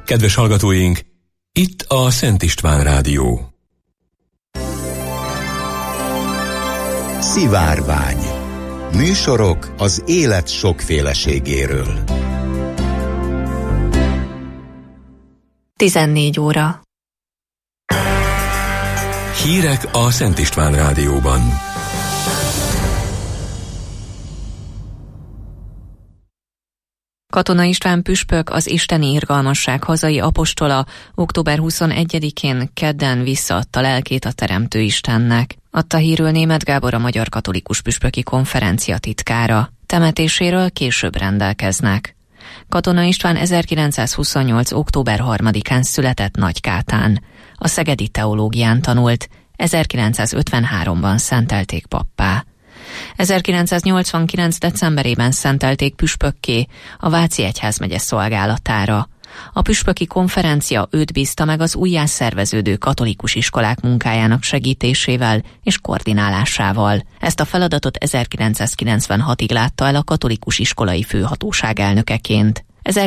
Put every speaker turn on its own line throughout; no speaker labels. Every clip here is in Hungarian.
Kedves hallgatóink, itt a Szent István Rádió.
Szivárvány. Műsorok az élet sokféleségéről.
14 óra.
Hírek a Szent István Rádióban.
Katona István püspök, az isteni irgalmasság hazai apostola október 21-én kedden visszaadta lelkét a Teremtő Istennek. Adta hírül Németh Gábor, a Magyar Katolikus Püspöki Konferencia titkára. Temetéséről később rendelkeznek. Katona István 1928. október 3-án született Nagykátán. A szegedi teológián tanult, 1953-ban szentelték pappá. 1989. decemberében szentelték püspökké a Váci egyházmegye szolgálatára. A püspöki konferencia őt bízta meg az újjászerveződő katolikus iskolák munkájának segítésével és koordinálásával. Ezt a feladatot 1996-ig látta el a katolikus iskolai főhatóság elnökeként.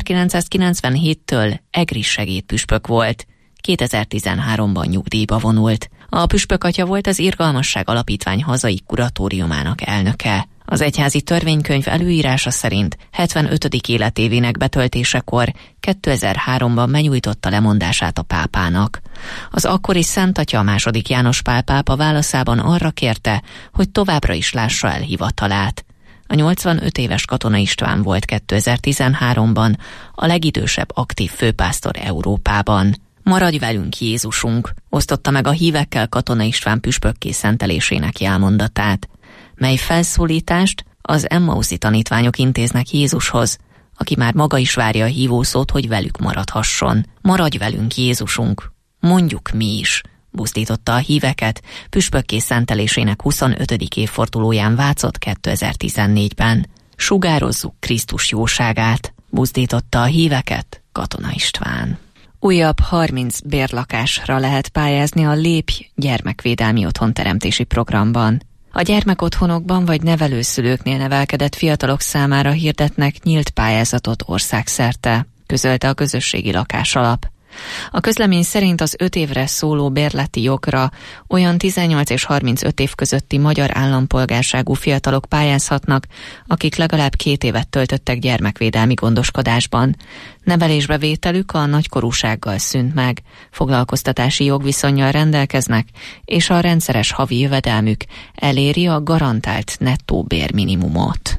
1997-től egri segédpüspök volt. 2013-ban nyugdíjba vonult. A püspökatya volt az Irgalmasság Alapítvány hazai kuratóriumának elnöke. Az egyházi törvénykönyv előírása szerint 75. életévének betöltésekor 2003-ban benyújtotta lemondását a pápának. Az akkori Szentatya, a II. János Pál pápa válaszában arra kérte, hogy továbbra is lássa el hivatalát. A 85 éves Katona István volt 2013-ban a legidősebb aktív főpásztor Európában. Maradj velünk, Jézusunk, osztotta meg a hívekkel Katona István püspökké szentelésének jelmondatát, mely felszólítást az emmauszi tanítványok intéznek Jézushoz, aki már maga is várja a hívószót, hogy velük maradhasson. Maradj velünk, Jézusunk, mondjuk mi is, buzdította a híveket püspökké szentelésének 25. évfordulóján Vácott 2014-ben. Sugározzuk Krisztus jóságát, buzdította a híveket Katona István. Újabb 30 bérlakásra lehet pályázni a Lépj gyermekvédelmi otthonteremtési programban. A gyermekotthonokban vagy nevelőszülőknél nevelkedett fiatalok számára hirdetnek nyílt pályázatot országszerte, közölte a Közösségi Lakásalap. A közlemény szerint az 5 évre szóló bérleti jogra olyan 18 és 35 év közötti magyar állampolgárságú fiatalok pályázhatnak, akik legalább 2 évet töltöttek gyermekvédelmi gondoskodásban. Nevelésbevételük a nagykorúsággal szűnt meg, foglalkoztatási jogviszonnyal rendelkeznek, és a rendszeres havi jövedelmük eléri a garantált nettó bérminimumot.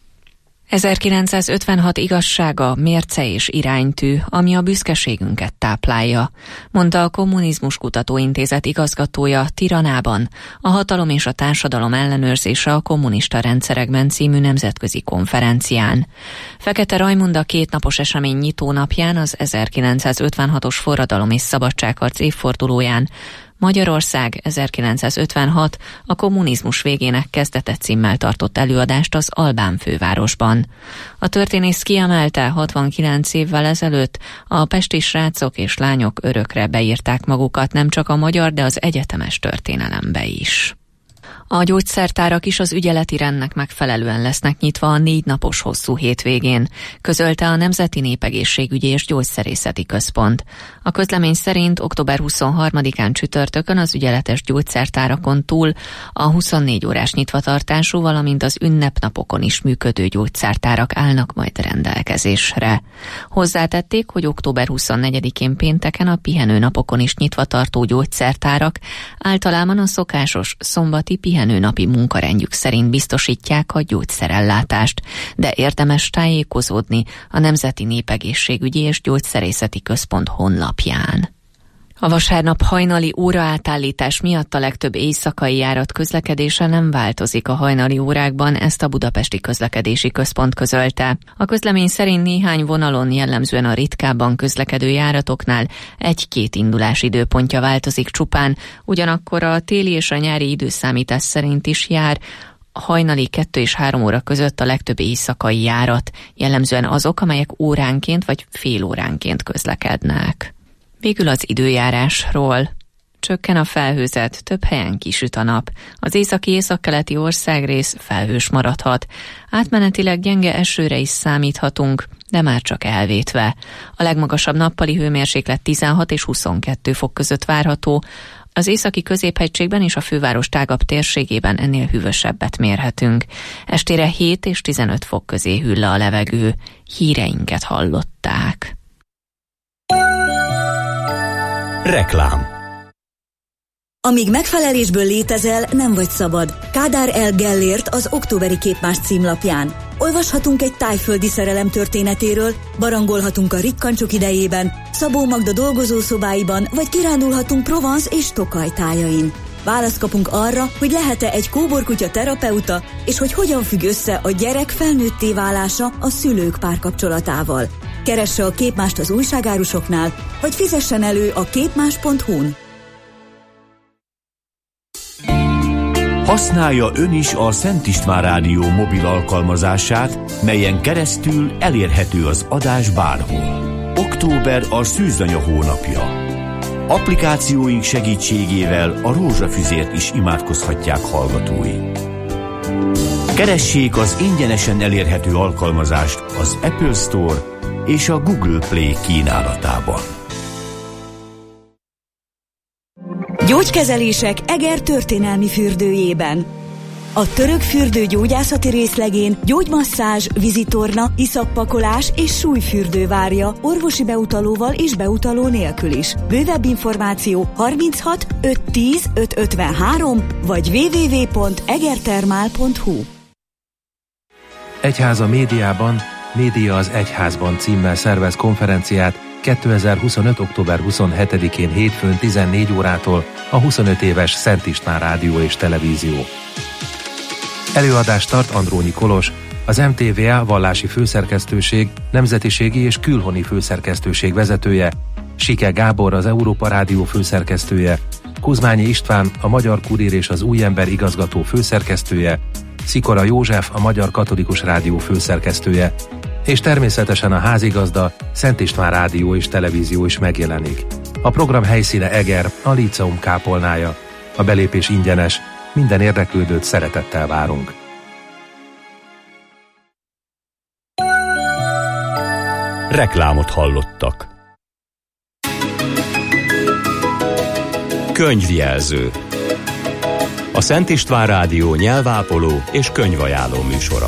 1956 igazsága, mérce és iránytű, ami a büszkeségünket táplálja, mondta a Kommunizmus Kutatóintézet igazgatója Tiranában a Hatalom és a társadalom ellenőrzése a kommunista rendszerekben című nemzetközi konferencián. Fekete Rajmunda 2 napos esemény nyitónapján, az 1956-os forradalom és szabadságharc évfordulóján Magyarország 1956 a kommunizmus végének kezdete címmel tartott előadást az albán fővárosban. A történész kiemelte, 69 évvel ezelőtt a pesti srácok és lányok örökre beírták magukat nem csak a magyar, de az egyetemes történelembe is. A gyógyszertárak is az ügyeleti rendnek megfelelően lesznek nyitva a 4 napos hosszú hétvégén, közölte a Nemzeti Népegészségügyi és Gyógyszerészeti Központ. A közlemény szerint október 23-án csütörtökön az ügyeletes gyógyszertárakon túl a 24 órás nyitvatartású, valamint az ünnepnapokon is működő gyógyszertárak állnak majd rendelkezésre. Hozzátették, hogy október 24-én pénteken a pihenőnapokon is nyitva tartó gyógyszertárak általában a szokásos szombati pihenőnapi munkarendjük szerint biztosítják a gyógyszerellátást, de érdemes tájékozódni a Nemzeti Népegészségügyi és Gyógyszerészeti Központ honlapján. A vasárnap hajnali óraátállítás miatt a legtöbb éjszakai járat közlekedése nem változik a hajnali órákban, ezt a Budapesti Közlekedési Központ közölte. A közlemény szerint néhány vonalon, jellemzően a ritkábban közlekedő járatoknál 1-2 indulási időpontja változik csupán, ugyanakkor a téli és a nyári időszámítás szerint is jár hajnali 2 és 3 óra között a legtöbb éjszakai járat, jellemzően azok, amelyek óránként vagy fél óránként közlekednek. Végül az időjárásról. Csökken a felhőzet, több helyen kisüt a nap. Az északi-északkeleti országrész felhős maradhat. Átmenetileg gyenge esőre is számíthatunk, de már csak elvétve. A legmagasabb nappali hőmérséklet 16 és 22 fok között várható. Az északi középhegységben és a főváros tágabb térségében ennél hűvösebbet mérhetünk. Estére 7 és 15 fok közé hűl le a levegő. Híreinket hallották.
Reklám.
Amíg megfelelésből létezel, nem vagy szabad. Kádár L. Gellért az októberi Képmás címlapján. Olvashatunk egy tájföldi szerelem történetéről, barangolhatunk a rikkancsok idejében, Szabó Magda dolgozószobáiban, vagy kirándulhatunk Provence és Tokaj tájain. Választ kapunk arra, hogy lehet-e egy kóborkutya terapeuta, és hogy hogyan függ össze a gyerek felnőtté válása a szülők párkapcsolatával. Keresse a Képmást az újságárusoknál, vagy fizessen elő a képmás.hu-n.
Használja ön is a Szent István Rádió mobil alkalmazását, melyen keresztül elérhető az adás bárhol. Október a szűzanya hónapja. Applikációink segítségével a rózsafüzért is imádkozhatják hallgatóink. Keressék az ingyenesen elérhető alkalmazást az Apple Store és a Google Play kínálatában.
Gyógykezelések Eger történelmi fürdőjében. A török fürdő gyógyászati részlegén gyógymasszázs, vízitorna, iszappakolás és súlyfürdő várja orvosi beutalóval és beutaló nélkül is. Bővebb információ 36 510 553 vagy www.egertermál.hu.
Egyház a médiában, Média az Egyházban címmel szervez konferenciát 2025. október 27-én hétfőn 14 órától a 25 éves Szent István Rádió és Televízió. Előadást tart Andrónyi Kolos, az MTVA vallási főszerkesztőség, nemzetiségi és külhoni főszerkesztőség vezetője, Sike Gábor, az Európa Rádió főszerkesztője, Kuzmányi István, a Magyar Kurír és az Új Ember igazgató főszerkesztője, Szikora József, a Magyar Katolikus Rádió főszerkesztője, és természetesen a házigazda, Szent István Rádió és Televízió is megjelenik. A program helyszíne Eger, a Líceum kápolnája. A belépés ingyenes, minden érdeklődőt szeretettel várunk.
Reklámot hallottak. Könyvjelző. A Szent István Rádió nyelvápoló és könyvajánló műsora.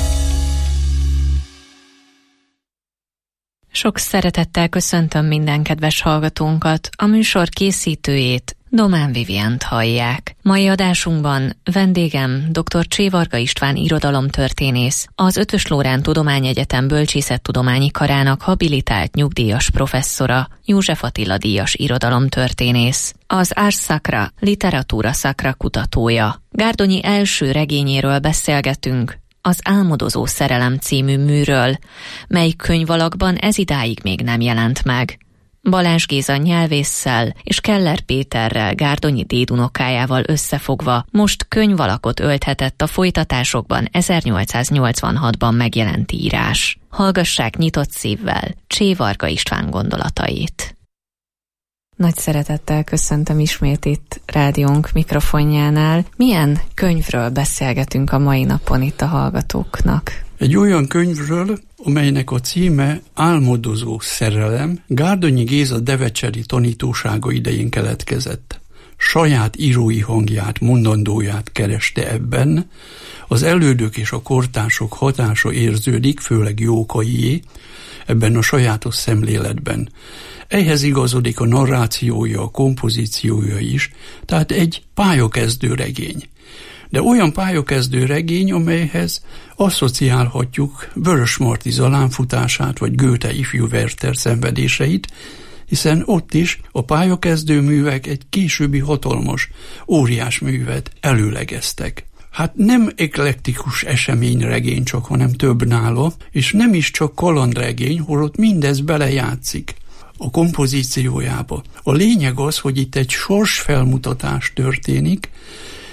Sok szeretettel köszöntöm minden kedves hallgatónkat, a műsor készítőjét, Domán Vivient hallják. Mai adásunkban vendégem dr. Csévarga István irodalomtörténész, az Eötvös Loránd Tudományegyetem Bölcsészettudományi Karának habilitált nyugdíjas professzora, József Attila díjas irodalomtörténész, az Ars Sacra, Literatura Sacra kutatója. Gárdonyi első regényéről beszélgetünk, az Álmodozó szerelem című műről, mely könyvalakban ezidáig még nem jelent meg. Balázs Géza nyelvésszel és Keller Péterrel, Gárdonyi dédunokájával összefogva most könyvalakot ölthetett a folytatásokban 1886-ban megjelent írás. Hallgassák nyitott szívvel Csévarga István gondolatait. Nagy szeretettel köszöntöm ismét itt rádiónk mikrofonjánál. Milyen könyvről beszélgetünk a mai napon itt a hallgatóknak?
Egy olyan könyvről, amelynek a címe Álmodozó szerelem, Gárdonyi Géza devecseri tanítósága idején keletkezett. Saját írói hangját, mondandóját kereste ebben, az elődök és a kortársok hatása érződik, főleg Jókaié, ebben a sajátos szemléletben. Ehhez igazodik a narrációja, a kompozíciója is, tehát egy pályakezdő regény. De olyan pályakezdő regény, amelyhez asszociálhatjuk Vörösmarty Zalánfutását, vagy Goethe ifjú Werther szenvedéseit, hiszen ott is a pályakezdő művek egy későbbi hatalmas, óriás művet előlegeztek. Hát nem eklektikus eseményregény csak, hanem több nála, és nem is csak kalandregény, holott mindez belejátszik a kompozíciójába. A lényeg az, hogy itt egy sorsfelmutatás történik,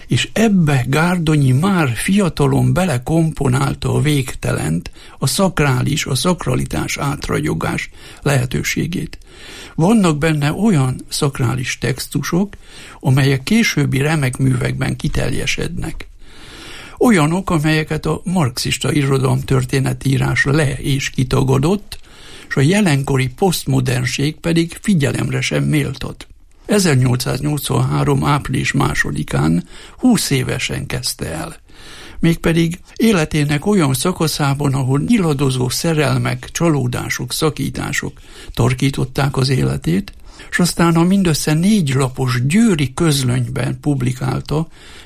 és ebbe Gárdonyi már fiatalon belekomponálta a végtelent, a szakrális, a szakralitás átragyogás lehetőségét. Vannak benne olyan szakrális textusok, amelyek későbbi remek művekben kiteljesednek. Olyanok, amelyeket a marxista irodalomtörténetírás le- és kitagadott, és a jelenkori posztmodernség pedig figyelemre sem méltott. 1883. április 2-án 20 évesen kezdte el. Mégpedig életének olyan szakaszában, ahol nyiladozó szerelmek, csalódások, szakítások tarkították az életét, és aztán a mindössze 4 lapos Győri Közlönyben publikálta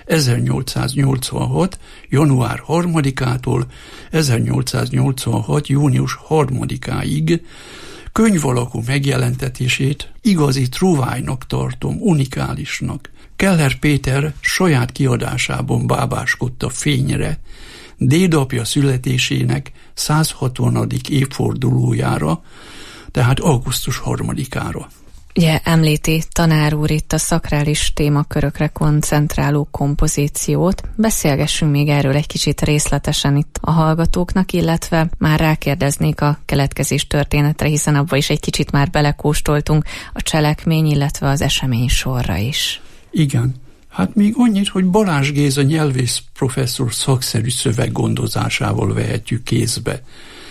1886. január 3-ától 1886. június 3-áig könyv alakú megjelentetését igazi truvájnak tartom, unikálisnak. Keller Péter saját kiadásában bábáskodta fényre dédapja születésének 160. évfordulójára, tehát augusztus 3-ára.
Ugye említi tanár úr itt a szakrális témakörökre koncentráló kompozíciót. Beszélgessünk még erről egy kicsit részletesen itt a hallgatóknak, illetve már rákérdeznék a keletkezés történetre, hiszen abba is egy kicsit már belekóstoltunk a cselekmény, illetve az esemény sorra is.
Igen. Hát még annyit, hogy Balázs Géza nyelvész professzor szakszerű szöveggondozásával vehetjük kézbe.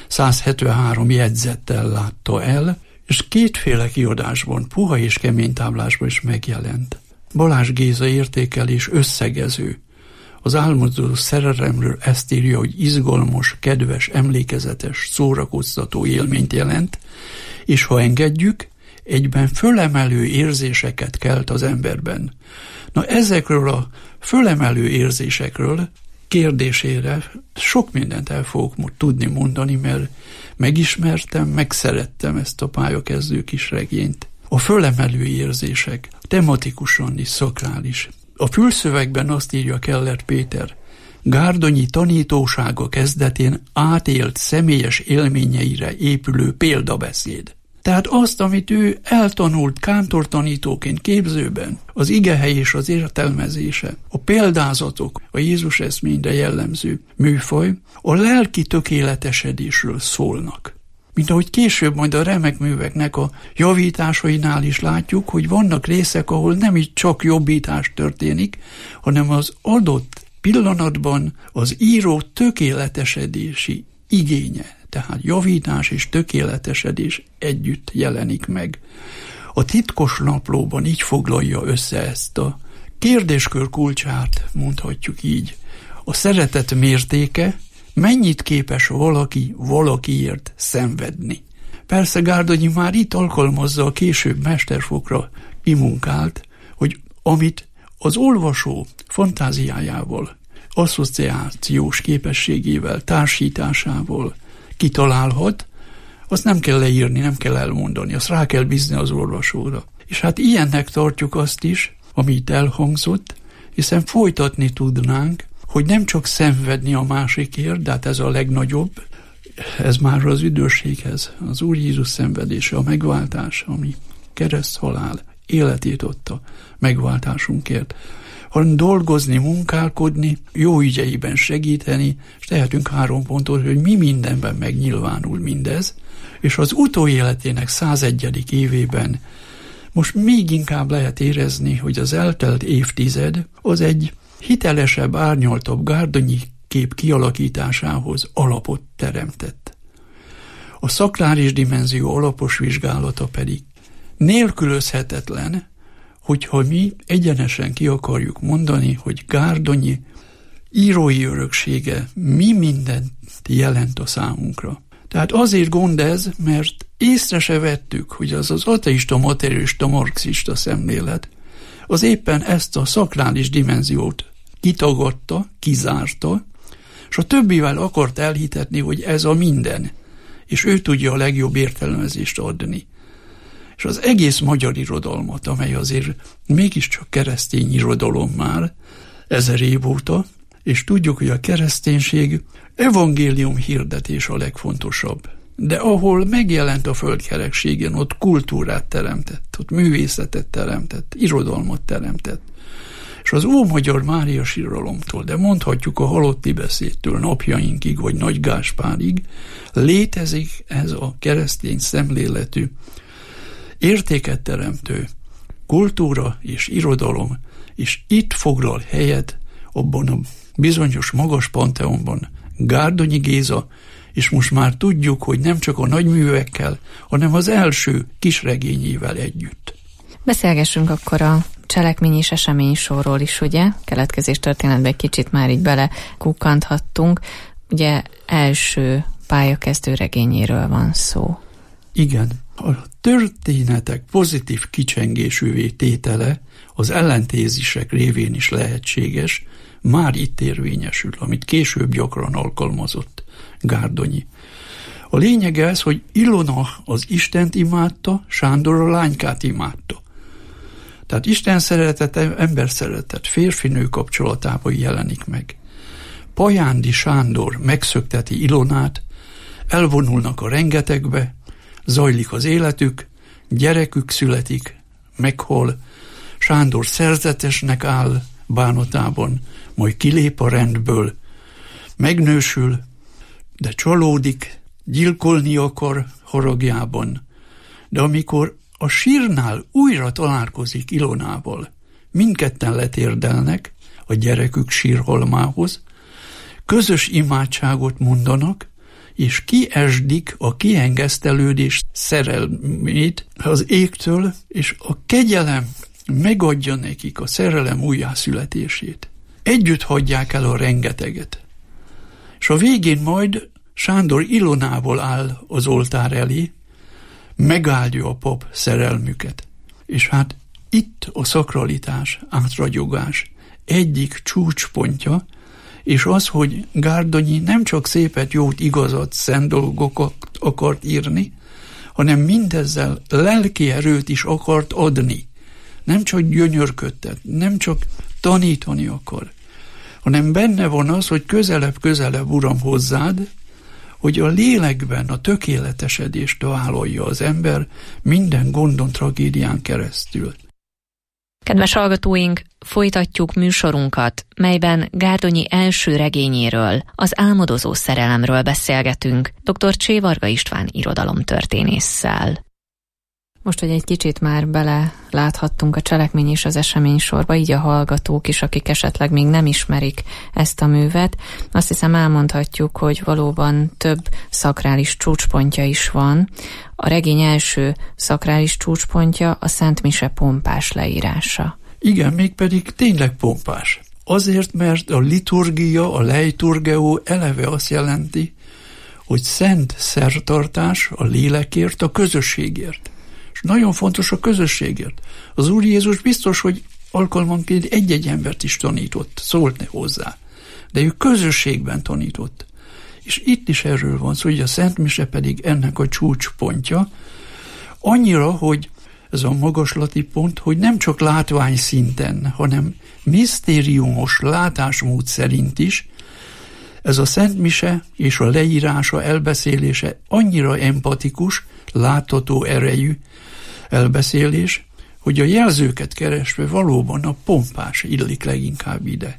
173 jegyzettel látta el, és 2 kiadásban, puha és kemény táblásban is megjelent. Balázs Géza értékelés összegező. Az álmodozó szerelemről ezt írja, hogy izgalmas, kedves, emlékezetes, szórakoztató élményt jelent, és ha engedjük, egyben fölemelő érzéseket kelt az emberben. Na ezekről a fölemelő érzésekről kérdésére sok mindent el fogok tudni mondani, mert megismertem, megszerettem ezt a pályakezdő kis regényt. A fölemelő érzések tematikusan is szakrális. A fülszövegben azt írja Keller Péter, Gárdonyi tanítósága kezdetén átélt személyes élményeire épülő példabeszéd. Tehát azt, amit ő eltanult kántortanítóként képzőben, az igehely és az értelmezése, a példázatok, a Jézus eszményre jellemző műfaj, a lelki tökéletesedésről szólnak. Mint ahogy később majd a remek műveknek a javításainál is látjuk, hogy vannak részek, ahol nem így csak jobbítás történik, hanem az adott pillanatban az író tökéletesedési igénye, tehát javítás és tökéletesedés együtt jelenik meg. A titkos naplóban így foglalja össze ezt a kérdéskör kulcsát, mondhatjuk így. A szeretet mértéke, mennyit képes valaki valakiért szenvedni. Persze Gárdonyi már itt alkalmazza a később mesterfokra kimunkált, hogy amit az olvasó fantáziájával, asszociációs képességével, társításával kitalálhat, azt nem kell leírni, nem kell elmondani, azt rá kell bízni az olvasóra. És hát ilyennek tartjuk azt is, ami itt elhangzott, hiszen folytatni tudnánk, hogy nem csak szenvedni a másikért, de hát ez a legnagyobb, ez már az üdvösséghez, az Úr Jézus szenvedése, a megváltás, ami kereszthalál, életét adta megváltásunkért, hanem dolgozni, munkálkodni, jó ügyeiben segíteni, és tehetünk 3 pontot, hogy mi mindenben megnyilvánul mindez, és az utóéletének 101. évében most még inkább lehet érezni, hogy az eltelt évtized az egy hitelesebb, árnyaltabb Gárdonyi kép kialakításához alapot teremtett. A szakrális dimenzió alapos vizsgálata pedig nélkülözhetetlen, hogyha mi egyenesen ki akarjuk mondani, hogy Gárdonyi írói öröksége mi mindent jelent a számunkra. Tehát azért gond ez, mert észre se vettük, hogy az ateista, materialista, marxista szemlélet az éppen ezt a szakrális dimenziót kitagadta, kizárta, és a többivel akart elhitetni, hogy ez a minden, és ő tudja a legjobb értelmezést adni. És az egész magyar irodalmat, amely azért mégiscsak keresztény irodalom már 1000 év óta, és tudjuk, hogy a kereszténység evangélium hirdetés a legfontosabb. De ahol megjelent a földkerekségen, ott kultúrát teremtett, ott művészetet teremtett, irodalmat teremtett. És és az Ómagyar Mária síralomtól, de mondhatjuk a halotti beszédtől napjainkig, vagy Nagy Gáspárig, létezik ez a keresztény szemléletű, értéket teremtő kultúra és irodalom, és itt foglal helyet abban a bizonyos magas panteonban Gárdonyi Géza, és most már tudjuk, hogy nem csak a nagyművekkel, hanem az első kisregényével együtt.
Beszélgessünk akkor a cselekmény és esemény sorról is, ugye? Keletkezés történetbe egy kicsit már így bele kukkanthattunk. Ugye első pályakezdő regényéről van szó.
Igen, a történetek pozitív kicsengésűvé tétele az ellentézisek révén is lehetséges, már itt érvényesül, amit később gyakran alkalmazott Gárdonyi. A lényeg ez, hogy Ilona az Istent imádta, Sándor a lánykát imádta. Tehát Isten szeretet, ember szeretet férfi-nő kapcsolatában jelenik meg. Pajándi Sándor megszökteti Ilonát, elvonulnak a rengetegbe, zajlik az életük, gyerekük születik, meghal, Sándor szerzetesnek áll bánatában, majd kilép a rendből, megnősül, de csalódik, gyilkolni akar haragjában, de amikor a sírnál újra találkozik Ilonával, mindketten letérdelnek a gyerekük sírhalmához, közös imádságot mondanak, és kiesdik a kiengesztelődés szerelmét az égtől, és a kegyelem megadja nekik a szerelem újjászületését. Együtt hagyják el a rengeteget. És a végén majd Sándor Ilonával áll az oltár elé, megáldja a pap szerelmüket. És hát itt a szakralitás, átragyogás egyik csúcspontja, és az, hogy Gárdonyi nem csak szépet, jót, igazat, szent dolgokat akart írni, hanem mindezzel lelki erőt is akart adni. Nem csak gyönyörködtet, nem csak tanítani akar, hanem benne van az, hogy közelebb, Uram, hozzád, hogy a lélekben a tökéletesedést vállalja az ember minden gondon, tragédián keresztül.
Kedves hallgatóink, folytatjuk műsorunkat, melyben Gárdonyi első regényéről, az álmodozó szerelemről beszélgetünk dr. Csévarga István irodalomtörténésszel. Most, hogy egy kicsit már bele láthattunk a cselekmény és az esemény sorba, így a hallgatók is, akik esetleg még nem ismerik ezt a művet, azt hiszem elmondhatjuk, hogy valóban több szakrális csúcspontja is van. A regény első szakrális csúcspontja a Szent Mise pompás leírása.
Igen, mégpedig tényleg pompás. Azért, mert a liturgia, a leiturgeó eleve azt jelenti, hogy szent szertartás a lélekért, a közösségért. És nagyon fontos a közösségért. Az Úr Jézus biztos, hogy alkalmanként egy-egy embert is tanított, szólt hozzá. De ő közösségben tanított. És itt is erről van szó, hogy a Szent Mise pedig ennek a csúcspontja. Annyira, hogy ez a magaslati pont, hogy nem csak látvány szinten, hanem misztériumos látásmód szerint is ez a Szent Mise és a leírása, elbeszélése annyira empatikus, látható erejű elbeszélés, hogy a jelzőket keresve valóban a pompás illik leginkább ide.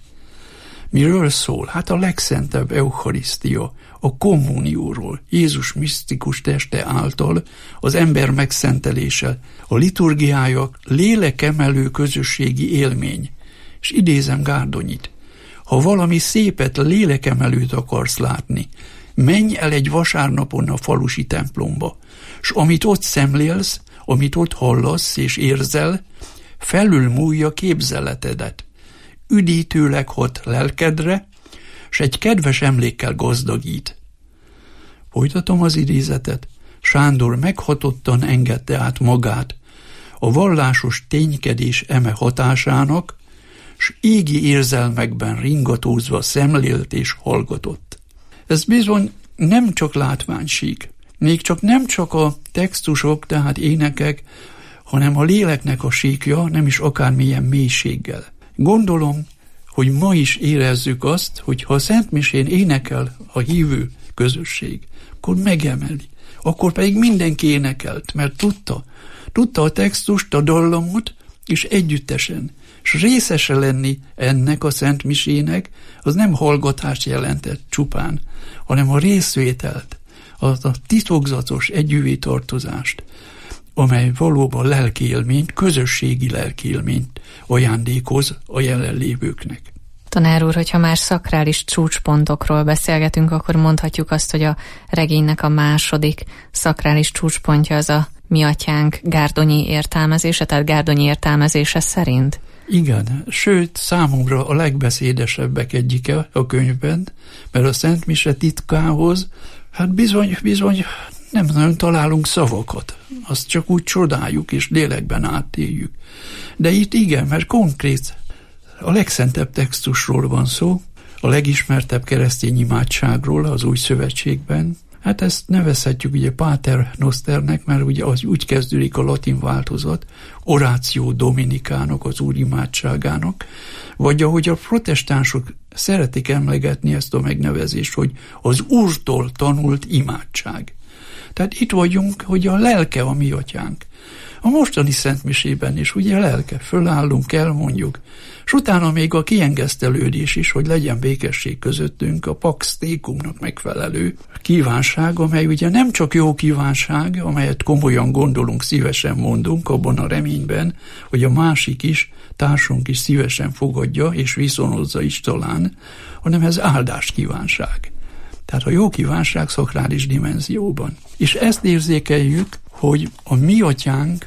Miről szól? Hát a legszentebb eucharisztia, a kommunióról, Jézus misztikus teste által az ember megszentelése, a liturgiája lélekemelő közösségi élmény. És idézem Gárdonyit: ha valami szépet, lélekemelőt akarsz látni, menj el egy vasárnapon a falusi templomba, s amit ott szemlélsz, amit ott hallasz és érzel, felülmúlja képzeletedet, üdítőleg hat lelkedre, s egy kedves emlékkel gazdagít. Folytatom az idézetet. Sándor meghatottan engedte át magát a vallásos ténykedés eme hatásának, s égi érzelmekben ringatózva szemlélt és hallgatott. Ez bizony nem csak látványsík, még csak nem csak a textusok, tehát énekek, hanem a léleknek a síkja, nem is akármilyen mélységgel. Gondolom, hogy ma is érezzük azt, hogy ha a Szent Misén énekel a hívő közösség, akkor megemeli. Akkor pedig mindenki énekelt, mert tudta a textust, a dallamot, és együttesen És részese lenni ennek a Szent Misének, az nem hallgatást jelentett csupán, hanem a részvételt, az a titokzatos együvé tartozást, amely valóban lelkiélményt, közösségi lelkiélményt ajándékoz a jelenlévőknek.
Tanár úr, hogyha már szakrális csúcspontokról beszélgetünk, akkor mondhatjuk azt, hogy a regénynek a második szakrális csúcspontja az a Mi Atyánk gárdonyi értelmezése, tehát gárdonyi értelmezése szerint?
Igen, sőt, számomra a legbeszédesebbek egyike a könyvben, mert a Szent Mise titkához, hát bizony nem nagyon találunk szavakat. Azt csak úgy csodáljuk és lélekben átéljük. De itt igen, mert konkrét, a legszentebb textusról van szó, a legismertebb keresztény imádságról az Új Szövetségben. Hát ezt nevezhetjük ugye Pater Nosternek, mert ugye az úgy kezdődik a latin változat, Oratio Dominikának, az Úr imádságának, vagy ahogy a protestánsok szeretik emlegetni ezt a megnevezést, hogy az Úrtól tanult imádság. Tehát itt vagyunk, hogy a lelke a mi atyánk. A mostani szentmisében is ugye a lelke, fölállunk, elmondjuk, és utána még a kiengesztelődés is, hogy legyen békesség közöttünk, a pax tecumnak megfelelő kívánság, amely ugye nem csak jó kívánság, amelyet komolyan gondolunk, szívesen mondunk, abban a reményben, hogy a másik is, társunk is szívesen fogadja, és viszonozza is talán, hanem ez áldás kívánság. Tehát a jó kívánság szakrális dimenzióban. És ezt érzékeljük, hogy a mi atyánk,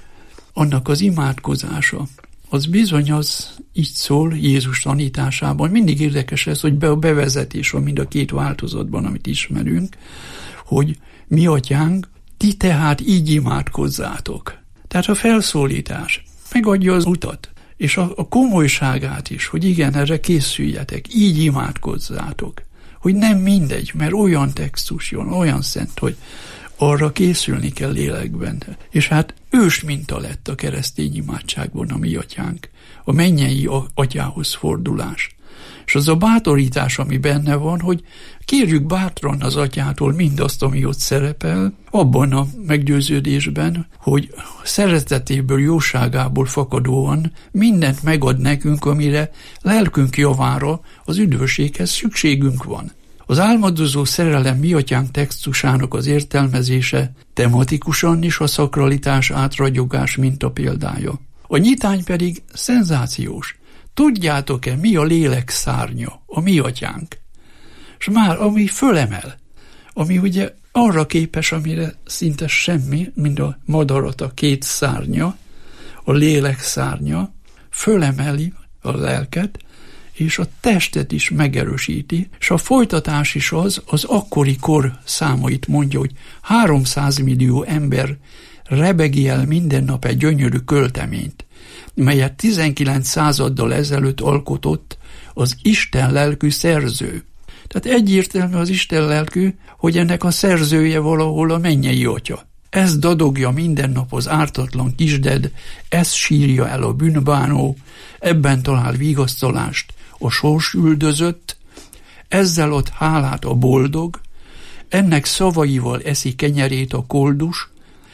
annak az imádkozása, az bizony az így szól Jézus tanításában. Mindig érdekes ez, hogy a bevezetés van mind a két változatban, amit ismerünk, hogy mi atyánk, ti tehát így imádkozzátok. Tehát a felszólítás megadja az utat, és a komolyságát is, hogy igen, erre készüljetek, így imádkozzátok. Hogy nem mindegy, mert olyan textus jön, olyan szent, hogy arra készülni kell lélekben. És hát ős minta lett a keresztény imádságban a mi atyánk, a mennyei atyához fordulás. És az a bátorítás, ami benne van, hogy kérjük bátran az atyától mindazt, ami ott szerepel, abban a meggyőződésben, hogy szeretetéből, jóságából fakadóan mindent megad nekünk, amire lelkünk javára az üdvösséghez szükségünk van. Az álmodozó szerelem mi atyánk textusának az értelmezése tematikusan is a szakralitás átragyogás mintapéldája. A nyitány pedig szenzációs. Tudjátok-e, mi a lélek szárnya, a mi atyánk? És már ami fölemel, ami ugye arra képes, amire szinte semmi, mint a madarat a két szárnya, a lélek szárnya, fölemeli a lelket, és a testet is megerősíti, és a folytatás is az akkori kor számait mondja, hogy 300 millió ember rebegi el minden nap egy gyönyörű költeményt, melyet 19 századdal ezelőtt alkotott az Isten lelkű szerző. Tehát egyértelmű az Isten lelkű, hogy ennek a szerzője valahol a mennyei atya. Ez dadogja minden nap az ártatlan kisded, ez sírja el a bűnbánó, ebben talál vigasztalást a sorsüldözött, ezzel ad hálát a boldog, ennek szavaival eszi kenyerét a koldus,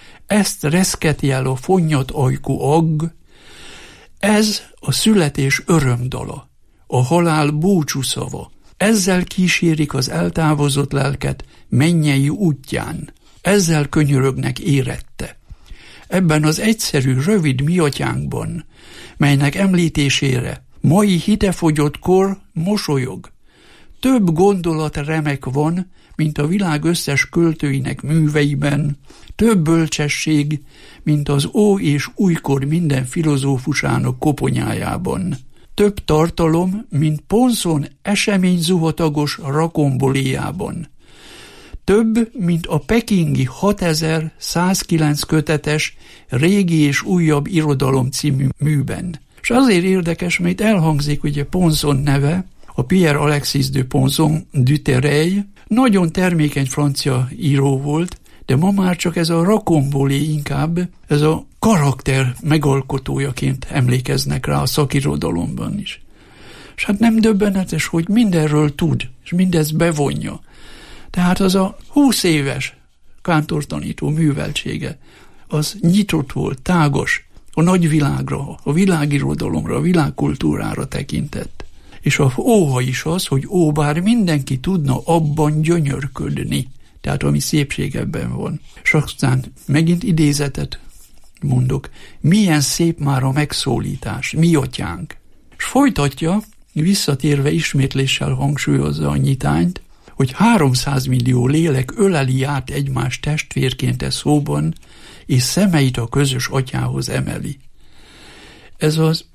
ezt reszketi el a fonnyat ajkú agg, ez a születés örömdala, a halál búcsúszava, ezzel kísérik az eltávozott lelket mennyei útján, ezzel könyörögnek érette. Ebben az egyszerű, rövid mi atyánkban, melynek említésére mai hitefogyott kor mosolyog. Több gondolat remek van, mint a világ összes költőinek műveiben, több bölcsesség, mint az ó és újkor minden filozófusának koponyájában. Több tartalom, mint Ponszon eseményzuhatagos rakomboléjában. Több, mint a pekingi 6109 kötetes régi és újabb irodalom című műben. És azért érdekes, mert elhangzik ugye Ponszon neve, a Pierre Alexis de Ponson du Terreil, nagyon termékeny francia író volt, de ma már csak ez a rakombolé inkább, ez a karakter megalkotójaként emlékeznek rá a szakirodalomban is. És hát nem döbbenetes, hogy mindenről tud, és mindezt bevonja. Tehát az a 20 éves kántortanító műveltsége, az nyitott volt, tágos, a nagyvilágra, a világirodalomra, a világkultúrára tekintett. És a óha is az, hogy bár mindenki tudna abban gyönyörködni, tehát ami szépség ebben van. És aztán megint idézetet mondok, milyen szép már a megszólítás, mi atyánk. És folytatja, visszatérve ismétléssel hangsúlyozza a nyitányt, hogy 300 millió lélek öleli át egymás testvérként szóban, és szemeit a közös atyához emeli. Ez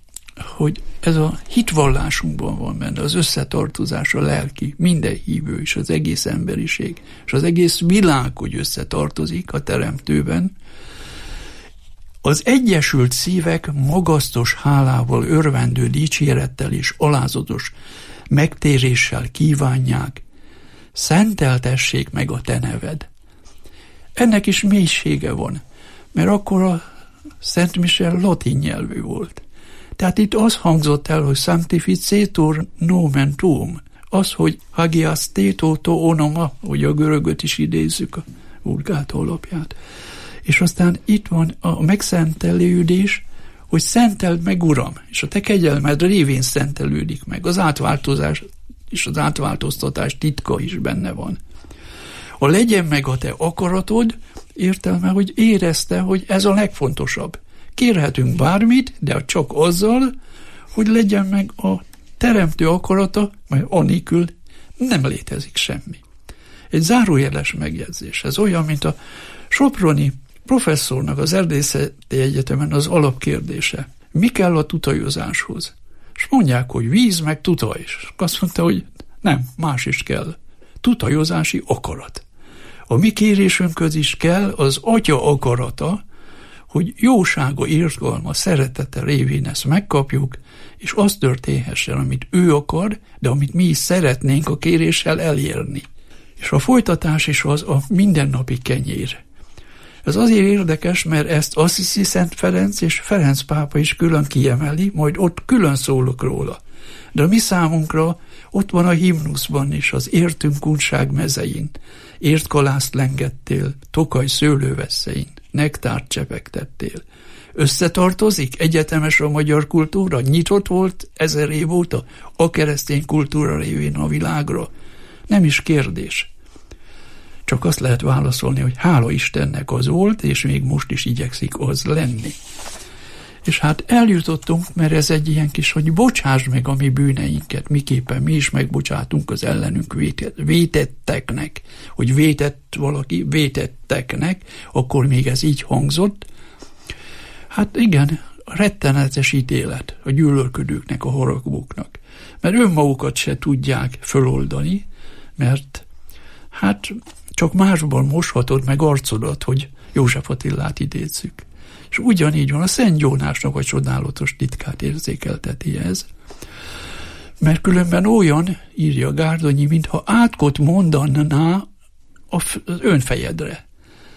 a hitvallásunkban van benne, az összetartozás, a lelki, minden hívő és az egész emberiség, és az egész világ, hogy összetartozik a Teremtőben. Az egyesült szívek magasztos hálával, örvendő dicsérettel és alázatos megtéréssel kívánják, szenteltessék meg a te neved. Ennek is mélysége van, mert akkor a Szent Mise latin nyelvű volt. Tehát itt az hangzott el, hogy sanctificetur nomen tuum, az, hogy hagias theto to onoma, hogy a görögöt is idézzük, a Vulgata alapját. És aztán itt van a megszentelődés, hogy szenteld meg, Uram, és a te kegyelmed révén szentelődik meg. Az átváltozás és az átváltoztatás titka is benne van. A legyen meg a te akaratod, értelme, hogy érezte, hogy ez a legfontosabb. Kérhetünk bármit, de csak azzal, hogy legyen meg a teremtő akarata, mert anélkül nem létezik semmi. Egy zárójeles megjegyzés. Ez olyan, mint a soproni professzornak az Erdészeti Egyetemen az alapkérdése. Mi kell a tutajozáshoz? És mondják, hogy víz meg tutaj. És azt mondta, hogy nem, más is kell. Tutajozási akarat. A mi kérésünkhöz is kell az Atya akarata, hogy jósága, irgalma, szeretete révén ezt megkapjuk, és az történhessen, amit ő akar, de amit mi is szeretnénk a kéréssel elérni. És a folytatás is az a mindennapi kenyér. Ez azért érdekes, mert ezt Assisi Szent Ferenc és Ferenc pápa is külön kiemeli, majd ott külön szólok róla. De a mi számunkra ott van a himnuszban is, az értünk unság mezein, értkalászt lengettél, tokaj szőlővesszein, nektárt csepegtettél. Összetartozik egyetemes a magyar kultúra, nyitott volt 1000 év óta a keresztény kultúra révén a világra. Nem is kérdés. Csak azt lehet válaszolni, hogy hála Istennek az volt, és még most is igyekszik az lenni. És hát eljutottunk, mert ez egy ilyen kis, hogy bocsáss meg a mi bűneinket, miképpen mi is megbocsátunk az ellenünk vétetteknek, hogy vétett valaki, vétetteknek, akkor még ez így hangzott. Hát igen, rettenetes ítélet a gyűlölködőknek, a haragvóknak. Mert önmagukat se tudják föloldani, mert hát csak másban moshatod meg arcodat, hogy József Attilát idézzük. És ugyanígy van, a Szent Jónásnak a csodálatos titkát érzékelteti ez. Mert különben olyan, írja Gárdonyi, mintha átkot mondaná az önfejedre.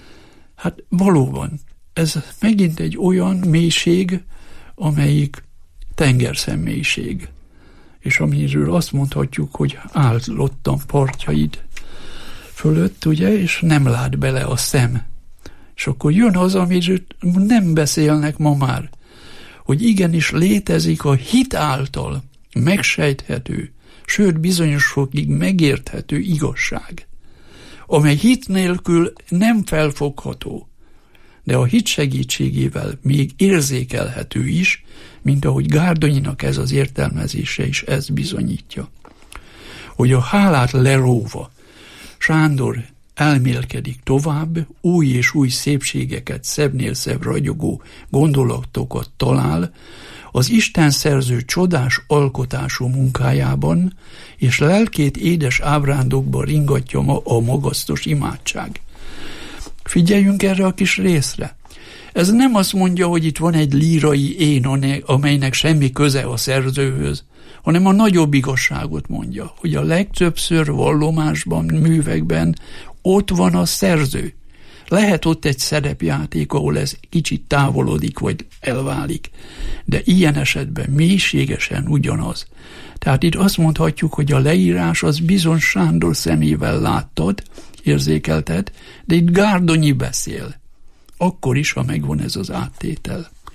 Hát valóban, ez megint egy olyan mélység, amelyik tengerszemmélység. És amiről azt mondhatjuk, hogy állottam partjaid fölött, ugye, és nem lát bele a szem. És akkor jön az, amiről nem beszélnek ma már, hogy igenis létezik a hit által megsejthető, sőt bizonyos fokig megérthető igazság, amely hit nélkül nem felfogható, de a hit segítségével még érzékelhető is, mint ahogy Gárdonyinak ez az értelmezése is ezt bizonyítja. Hogy a hálát leróva Sándor elmélkedik tovább, új és új szépségeket, szebbnél szebb ragyogó gondolatokat talál az Isten szerző csodás alkotású munkájában, és lelkét édes ábrándokba ringatja ma a magasztos imádság. Figyeljünk erre a kis részre. Ez nem azt mondja, hogy itt van egy lírai én, amelynek semmi köze a szerzőhöz, hanem a nagyobb igazságot mondja, hogy a legtöbbször vallomásban, művekben ott van a szerző. Lehet ott egy szerepjáték, ahol ez kicsit távolodik, vagy elválik, de ilyen esetben mélységesen ugyanaz. Tehát itt azt mondhatjuk, hogy a leírás az bizony Sándor szemével láttad, érzékelted, de itt Gárdonyi beszél. Akkor is, ha megvan ez az áttétel.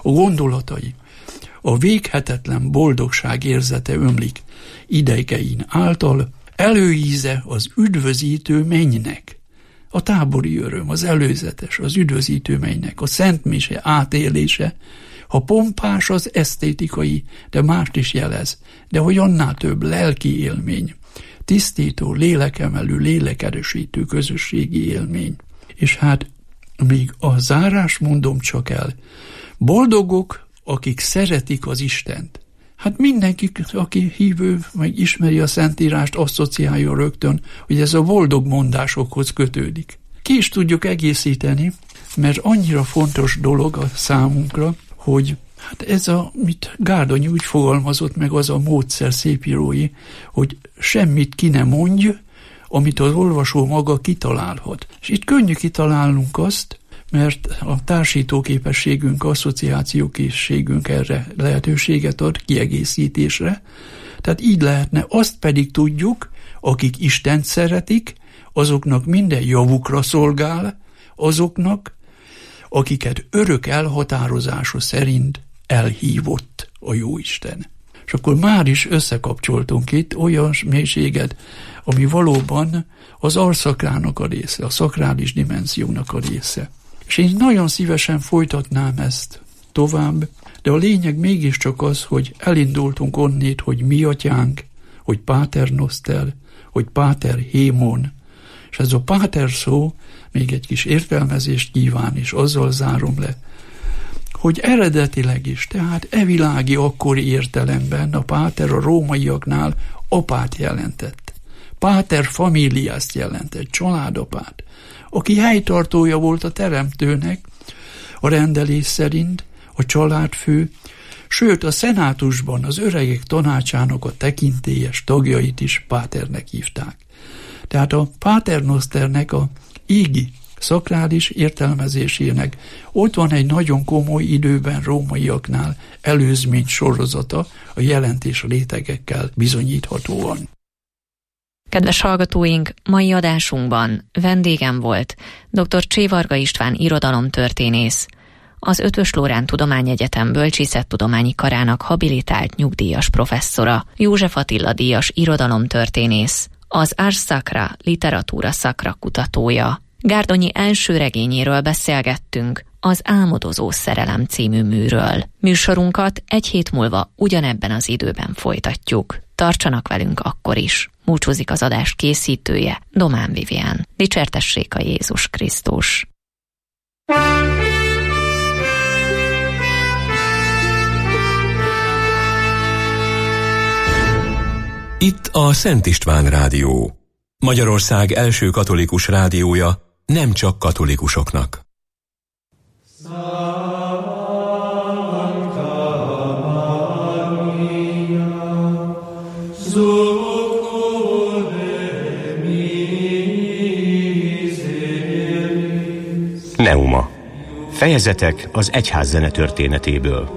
a gondolatai, a véghetetlen boldogság érzete ömlik ideigein által, előíze az üdvözítő mennynek, a tábori öröm, az előzetes, az üdvözítő mennynek, a szentmise átélése, ha pompás az esztétikai, de mást is jelez, de hogy annál több lelki élmény, tisztító, lélekemelő, lélekerősítő közösségi élmény. És hát még a zárás mondom csak el, boldogok, akik szeretik az Istent. Hát mindenki, aki hívő, meg ismeri a Szentírást, asszociálja rögtön, hogy ez a boldog mondásokhoz kötődik. Ki is tudjuk egészíteni, mert annyira fontos dolog a számunkra, hogy hát ez mit Gárdonyi úgy fogalmazott meg, az a módszer szépírói, hogy semmit ki ne mondj, amit az olvasó maga kitalálhat. És itt könnyű kitalálnunk azt, mert a társítóképességünk, asszociációkészségünk erre lehetőséget ad, kiegészítésre. Tehát így lehetne, azt pedig tudjuk, akik Istent szeretik, azoknak minden javukra szolgál, azoknak, akiket örök elhatározása szerint elhívott a Jóisten. És akkor már is összekapcsoltunk itt olyan mélységet, ami valóban az alszakrának a része, a szakrális dimenziónak a része. És én nagyon szívesen folytatnám ezt tovább, de a lényeg mégiscsak az, hogy elindultunk onnét, hogy mi atyánk, hogy Páter Noszter, hogy Páter Hémon, és ez a Páter szó még egy kis értelmezést kíván, és azzal zárom le, hogy eredetileg is, tehát evilági akkori értelemben a Páter a rómaiaknál apát jelentett. Páter familiást jelentett, családapát, aki helytartója volt a teremtőnek, a rendelés szerint, a családfő, sőt a szenátusban az öregek tanácsának a tekintélyes tagjait is Páternek hívták. Tehát a Páter Noszternek a égi szakrális értelmezésének ott van egy nagyon komoly időben rómaiaknál előzmény sorozata a jelentés rétegekkel bizonyíthatóan.
Kedves hallgatóink, mai adásunkban vendégem volt dr. Csévarga István irodalomtörténész, az Eötvös Loránd Tudományegyetem Bölcsészettudományi Karának habilitált nyugdíjas professzora, József Attila díjas irodalomtörténész, az Ars Sacra literatúra szakra kutatója. Gárdonyi első regényéről beszélgettünk, az Álmodozó szerelem című műről. Műsorunkat egy hét múlva ugyanebben az időben folytatjuk. Tartsanak velünk akkor is. Búcsúzik az adás készítője, Domán Vivian. Dicsértessék a Jézus Krisztus!
Itt a Szent István Rádió. Magyarország első katolikus rádiója, nem csak katolikusoknak.
Neuma. Fejezetek az egyházzene történetéből.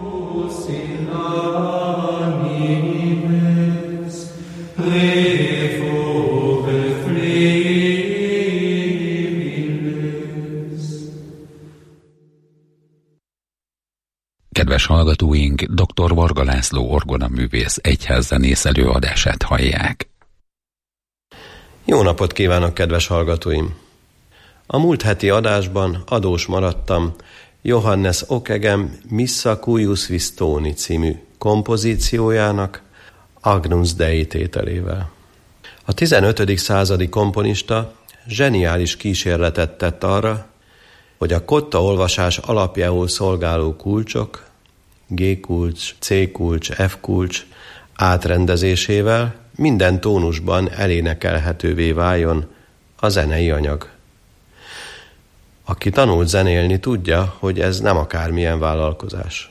Kedves hallgatóink, dr. Varga László orgonaművész egyházzenész előadását hallják.
Jó napot kívánok, kedves hallgatóim! A múlt heti adásban adós maradtam Johannes Ockeghem Missa cuius Vistoni című kompozíciójának Agnus Dei tételével. A 15. századi komponista zseniális kísérletet tett arra, hogy a kotta olvasás alapjául szolgáló kulcsok, G-kulcs, C-kulcs, F-kulcs átrendezésével minden tónusban elénekelhetővé váljon a zenei anyag. Aki tanult zenélni, tudja, hogy ez nem akármilyen vállalkozás.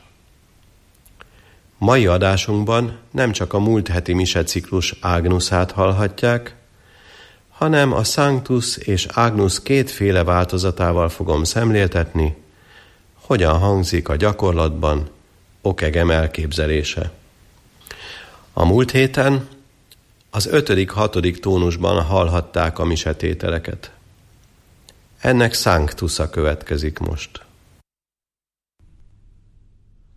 Mai adásunkban nem csak a múlt heti miseciklus Agnusát hallhatják, hanem a Sanctus és Agnus kétféle változatával fogom szemléltetni, hogyan hangzik a gyakorlatban Ockeghem elképzelése. A múlt héten az 5.-6. tónusban hallhatták a misetételeket. Ennek Sanctusa következik most.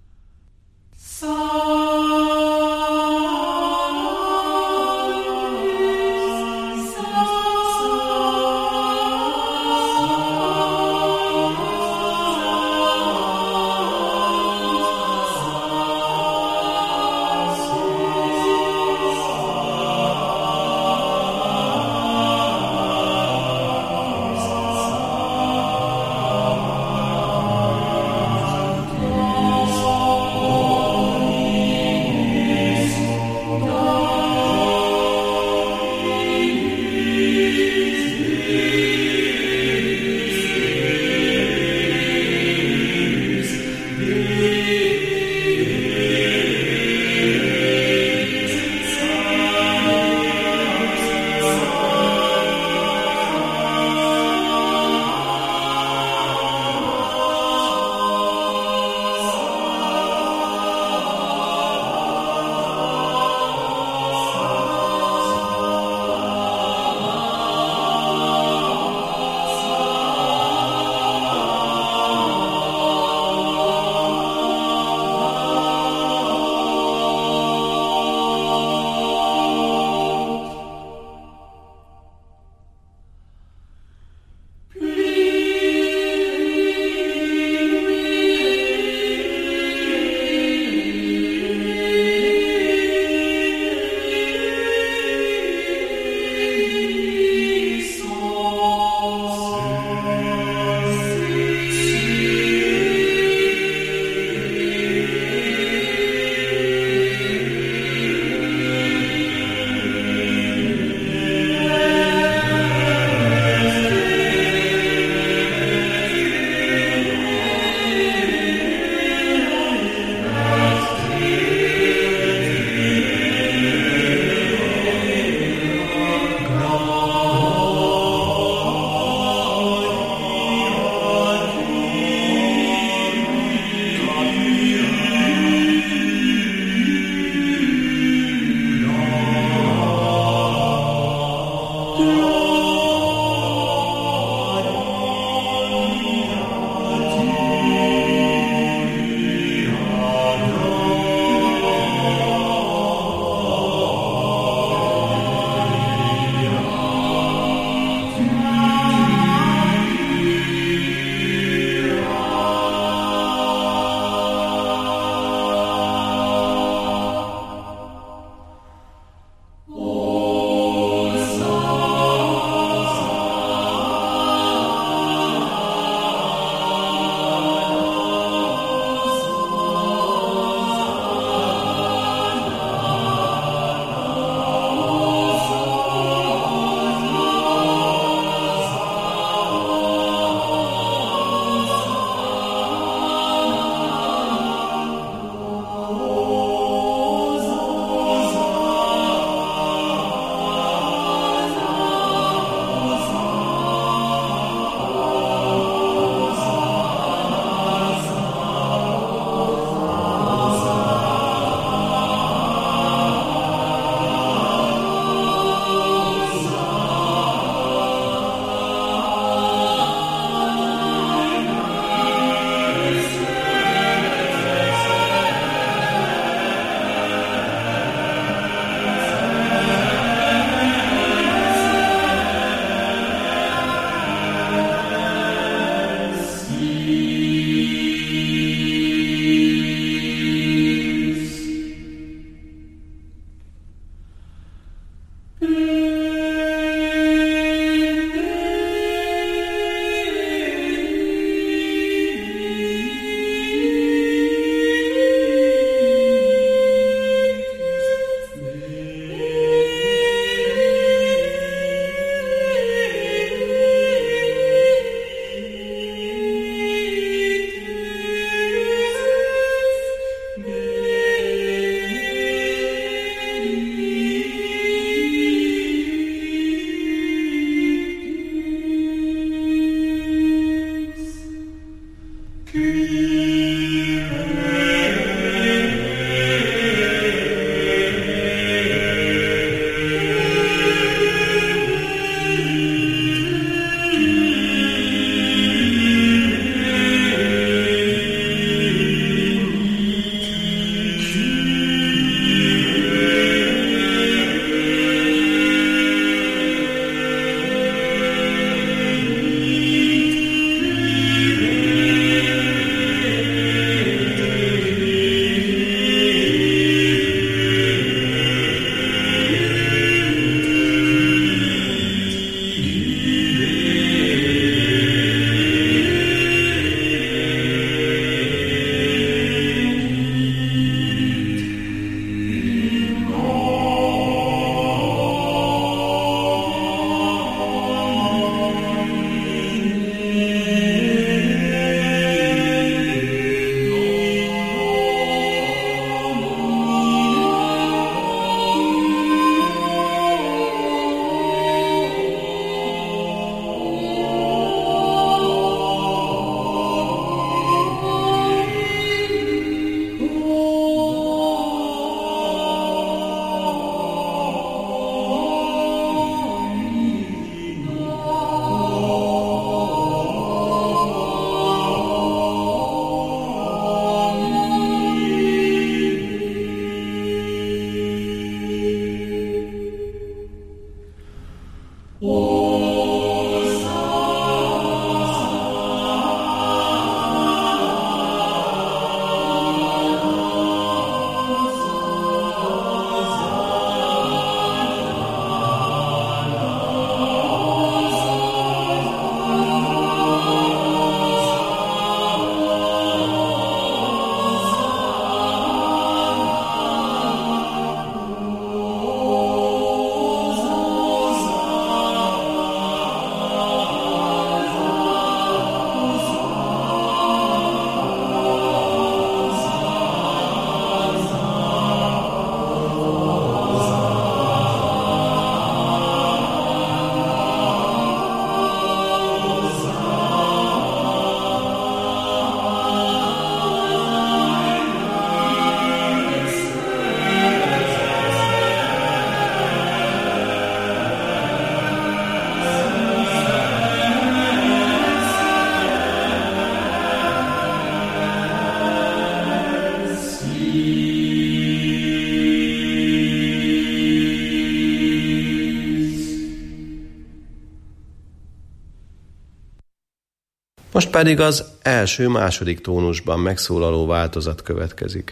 Most pedig az első-második tónusban megszólaló változat következik.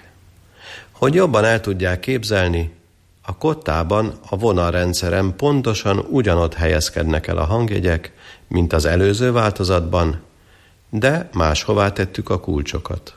Hogy jobban el tudják képzelni, a kottában a vonalrendszeren pontosan ugyanott helyezkednek el a hangjegyek, mint az előző változatban, de máshová tettük a kulcsokat.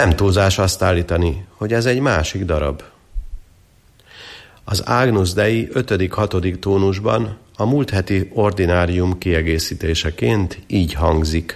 nem túlzás azt állítani, hogy ez egy másik darab. Az Agnus Dei 5.-6. tónusban a múlt heti ordinárium kiegészítéseként így hangzik.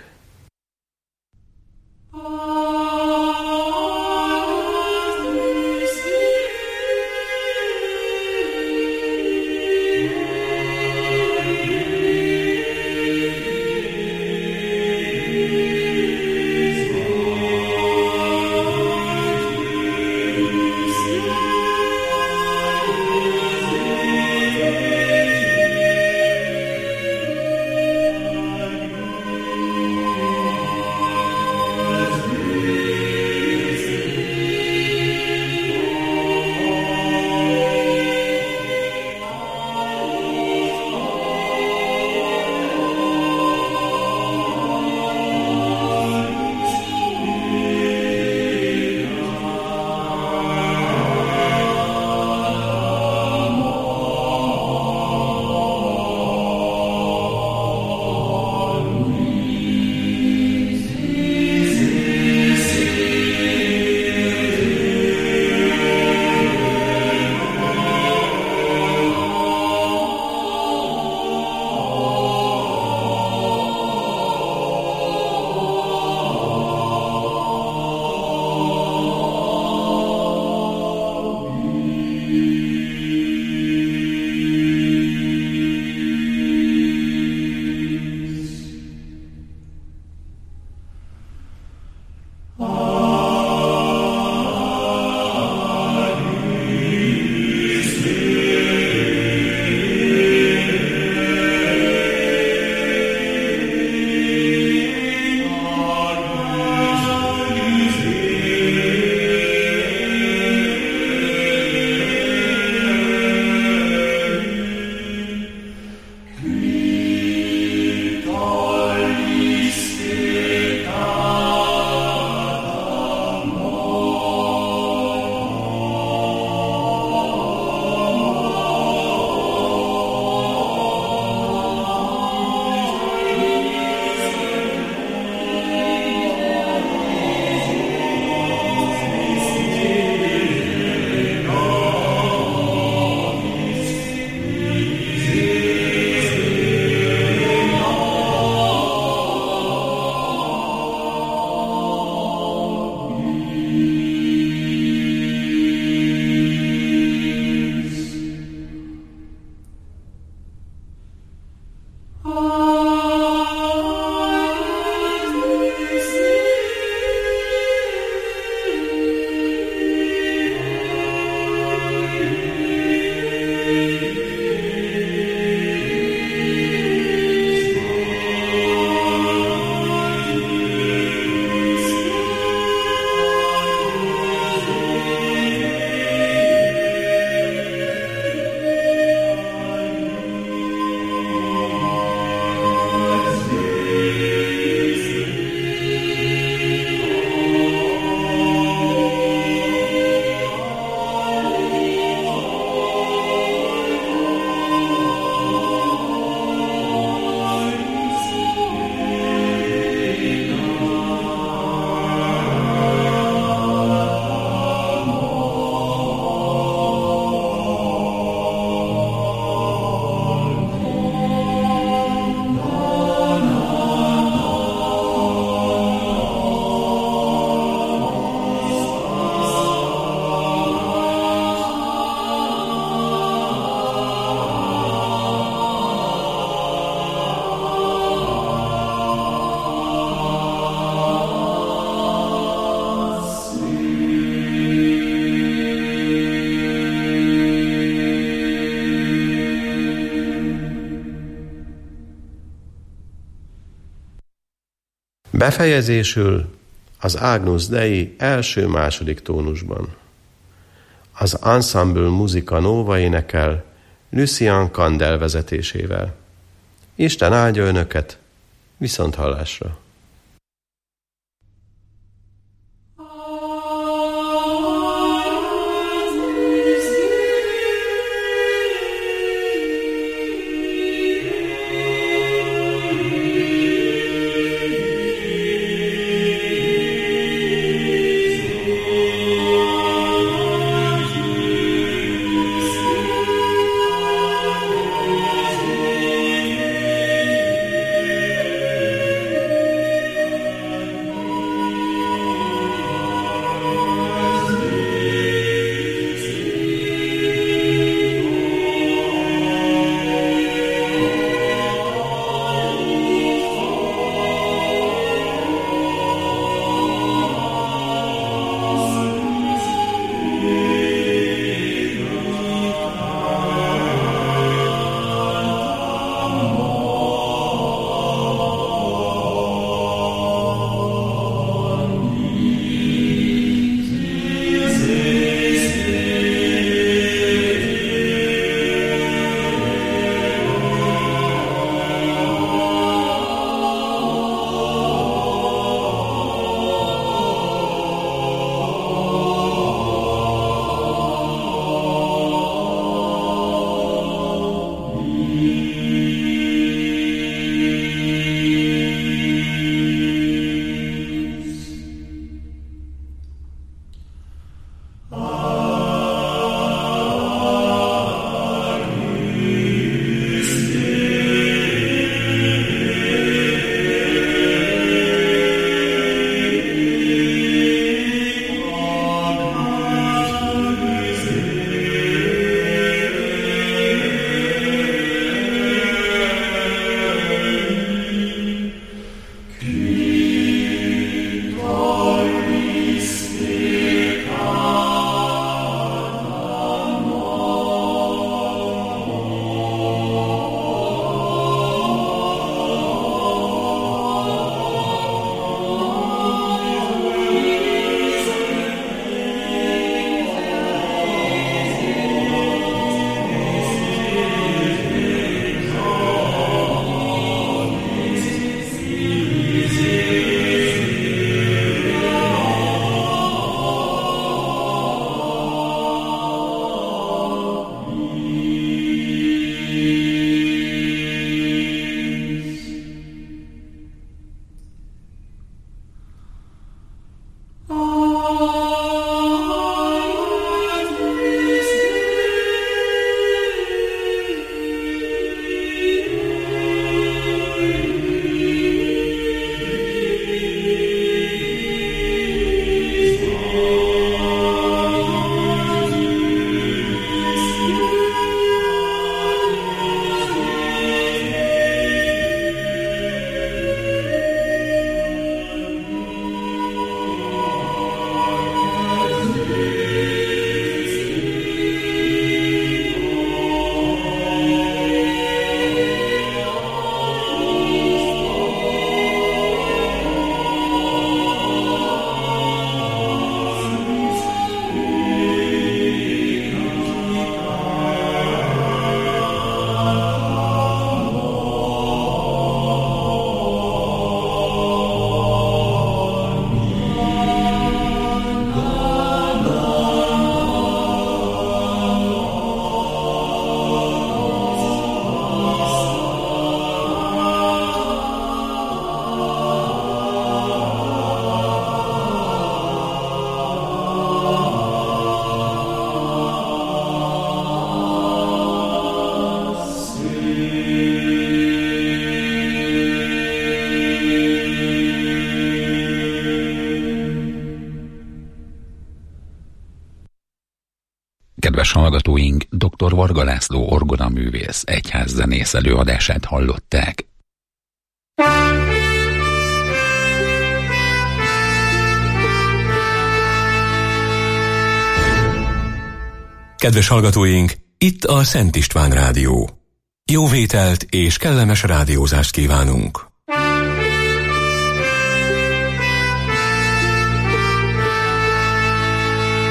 Befejezésül az Agnus Dei első-második tónusban. Az Ensemble Musica Nova énekel Lucien Candel vezetésével. Isten áldja önöket, viszonthallásra!
Kedves hallgatóink, dr. Varga László orgonaművész egyházzenész előadását hallották.
Kedves hallgatóink, itt a Szent István Rádió. Jó vételt és kellemes rádiózást kívánunk!